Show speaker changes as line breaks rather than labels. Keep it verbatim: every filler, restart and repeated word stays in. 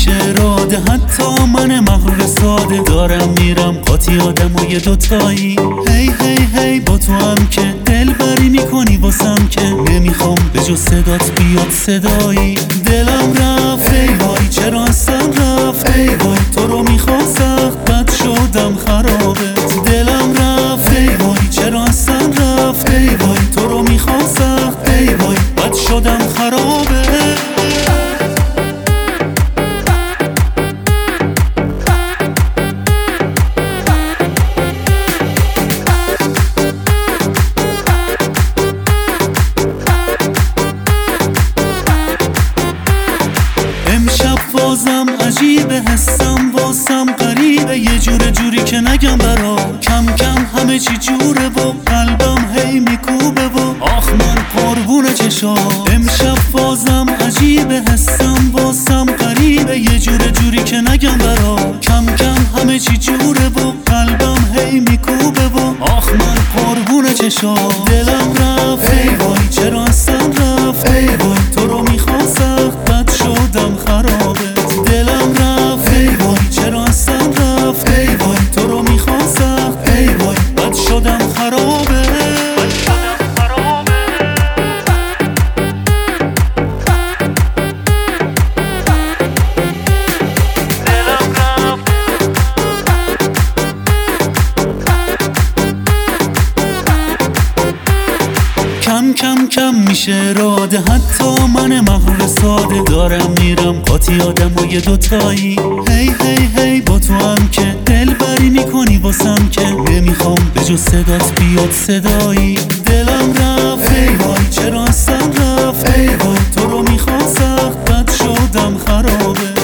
میشه اراده، حتی من مغرور ساده دارم میرم قاطی آدم و یه دوتایی. هی هی هی با تو هم که دل بری میکنی واسم که نمیخوام به جز صدات بیاد صدایی. دلم رفت ای وای چرا اصلا رفت، ای وای تو رو میخوام سخت بد شدم خرابت. دلم رفت ای وای چرا اصلا رفت، ای وای تو رو میخوام سخت، ای وای بد شدم خرابت. بازم عجیبه حسم واسم غریبه، یه جور جوری که نگم برا. کم کم همه چی جوره و قلبم هی میکوبه و آخ من قربون چشام. امشب بازم عجیبه حسم واسم غریبه، یه جور جوری که نگم برا. کم کم همه چی جوره و قلبم هی میکوبه و آخ من قربون چشام. دلم رفت ای وای چرا اصلا رفت، ای وای تو رو میخوام سخت بد شدم خرابه. دلم رفت ای وای چرا اصلا رفت، ای وای تو رو میخوام سخت، ای وای بد شدم خرابه. کم کم کم میشه اراده، حتی من مغرور ساده دارم میرم قاطی آدم و یه دوتایی. هی هی هی با تو هم که دل بری میکنی واسم که نمیخوام به جز صدات بیاد صدایی. دلم رفت ای وای چرا اصلا رفت، ای وای تو رو میخوام سخت بد شدم خرابه.